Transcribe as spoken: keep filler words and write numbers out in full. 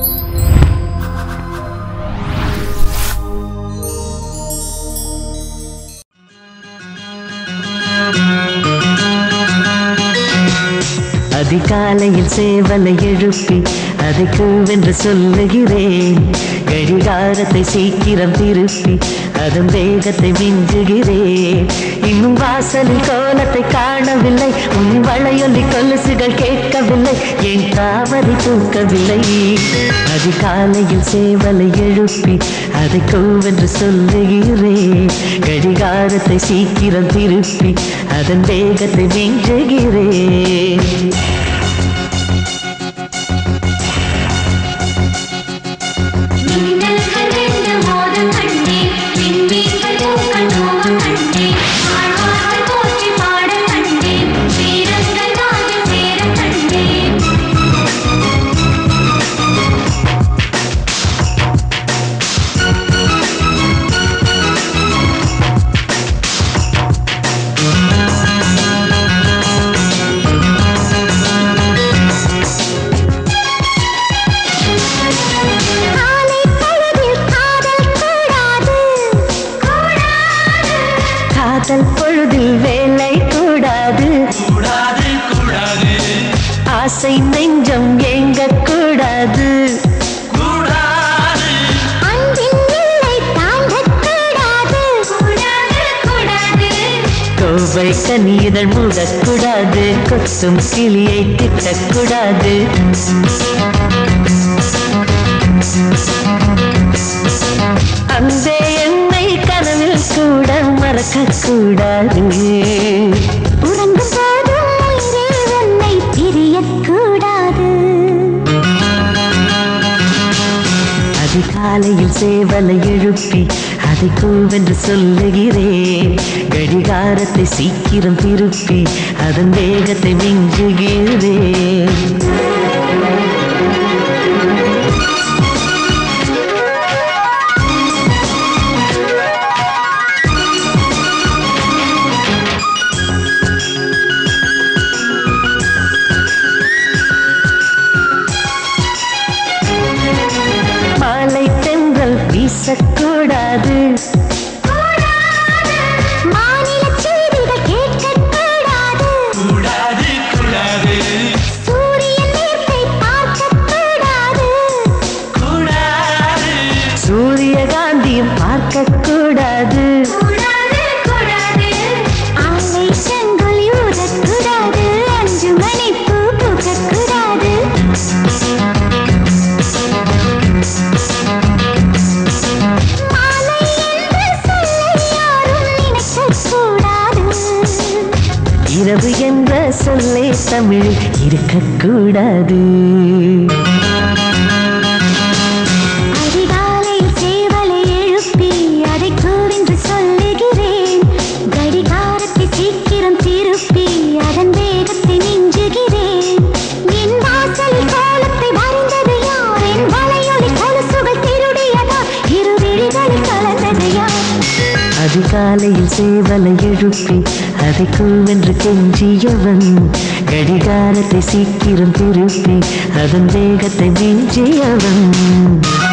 அதிகாலையில் சேவலை எழுப்பி அதை கூவென்று சொல்லுகிறேன். கடிகாரத்தை சீக்கிரம் திருப்பி அதன் வேகத்தை மிஞ்சுகிறேன். இன்னும் வாசலில் கோலத்தை காணவில்லை, உன் வளையொலி கொலுசுகள் கேட்கவில்லை, என் தாமரை தூக்கவில்லை. அதிகாலையில் சேவலை எழுப்பி அதை கூவென்று சொல்லுகிறேன். கடிகாரத்தை சீக்கிரம் திருப்பி அதன் வேகத்தை மிஞ்சுகிறேன். காதல் பொழுதில் வேலை கூடாது, ஆசை நெஞ்சம் ஏங்க கூடாது, கோவை கனிதழ் மூடக்கூடாது, கொத்தும் கிளியை திட்டக்கூடாது. அந்த என்னை கனவில் கூட மறக்க கூடாது, உறங்கும் போதும் உயிரே உன்னை பிரியக்கூடாது. அதிகாலையில் சேவலை எழுப்பி அதை கூவென்று சொல்லுகிறேன். கடிகாரத்தை சீக்கிரம் திருப்பி அதன் வேகத்தை மிஞ்சுகிறேன். மாலை தென்றல் வீசக்கூடாது, மாநில செய்திகள் கேட்கக்கூடாது, சூரியன் நேர்த்தை பார்க்கக்கூடாது, சூரியகாந்தியும் பார்க்கக்கூடாது, ஆலை செங்கொலி ஊறக்கூடாது, அஞ்சு மணி பூ பூக்கக்கூடாது. இரவு என்ற சொல்லே தமிழ் இருக்கக்கூடாது. அதிகாலை சேவலை எழுப்பி அதை கூவென்று சொல்லுகிறேன். கடிகாரத்தை சீக்கிரம் திருப்பி அதன் வேகத்தை மிஞ்சுகிறேன். என் வாசலில் கோலத்தை வரைந்தது யார்? என் வளையொலி கொலுசுகள் திருடியதா? இரு விழிகளில் கலந்தது யார்? அதிகாலையில் சேவலை எழுப்பி அதை கூவென்று கெஞ்சியவன். கடிகாரத்தை சீக்கிரம் திருப்பி அதன் வேகத்தை மிஞ்சியவன்.